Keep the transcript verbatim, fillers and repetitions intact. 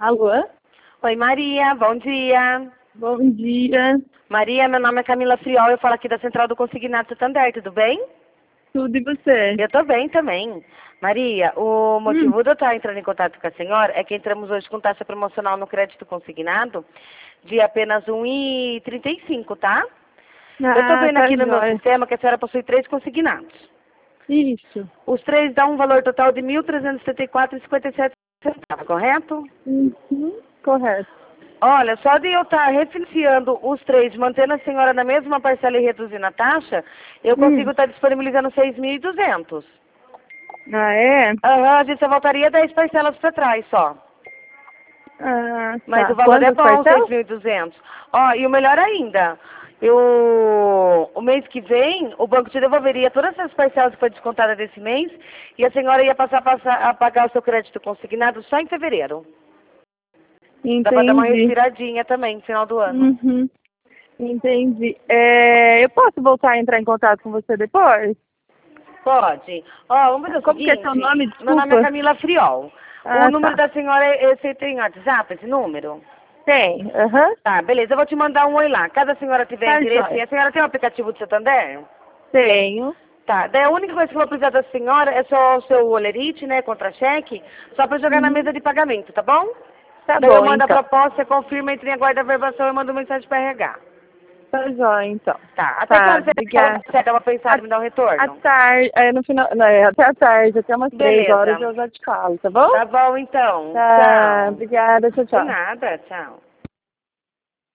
Alô? Oi, Maria, bom dia. Bom dia. Maria, meu nome é Camila Friol, eu falo aqui da Central do Consignado Santander, tudo bem? Tudo e você? Eu tô bem também. Maria, o motivo Hum. de eu estar entrando em contato com a senhora é que entramos hoje com taxa promocional no crédito consignado de apenas um vírgula trinta e cinco, tá? Eu tô Ah, vendo tá aqui no meu jóia. sistema que a senhora possui três consignados. Isso. Os três dão um valor total de mil trezentos e setenta e quatro reais e cinquenta e sete centavos, correto? Uhum. Correto. Olha, só de eu estar refinanciando os três, mantendo a senhora na mesma parcela e reduzindo a taxa, eu consigo Hum. estar disponibilizando seis mil e duzentos. Ah, é? Aham, a gente só voltaria dez parcelas para trás só. Ah, Mas o tá. valor é Quantas bom, seis parcelas? mil e duzentos. Ó, e o melhor ainda, eu, o mês que vem, o banco te devolveria todas essas parcelas que foi descontada desse mês e a senhora ia passar, passar a pagar o seu crédito consignado só em fevereiro. Dá para dar uma Entendi. respiradinha também no final do ano. Uhum. Entendi. É, eu posso voltar a entrar em contato com você depois? Pode. Ó, vamos fazer o Como que é seu seguinte. nome? Meu nome é Desculpa. Camila Friol. O Ah, número tá. da senhora, é- esse tem WhatsApp, esse número? Tem. Aham. Tá, beleza. Eu vou te mandar um oi lá. Caso a senhora tiver Tá interesse, jóia. a senhora tem o aplicativo do Santander? Tenho. Tá. Daí a única coisa que eu vou precisar da senhora é só o seu olerite, né, contra-cheque, só pra jogar na Uhum. mesa de pagamento, tá bom? Tá Daí eu bom, mando a então. proposta, você confirma, entre em aguarda a verbação e mando mensagem pra R H. Tá jóia, então. Tá. Até Tá, quando você obrigada. você dá uma pensada e me dá um À retorno? tarde, é, no final, não, é, até à tarde, até umas três horas Beleza. eu já te falo, tá bom? Tá bom, então. Tá, Tchau. obrigada, tchau, De tchau. nada, tchau.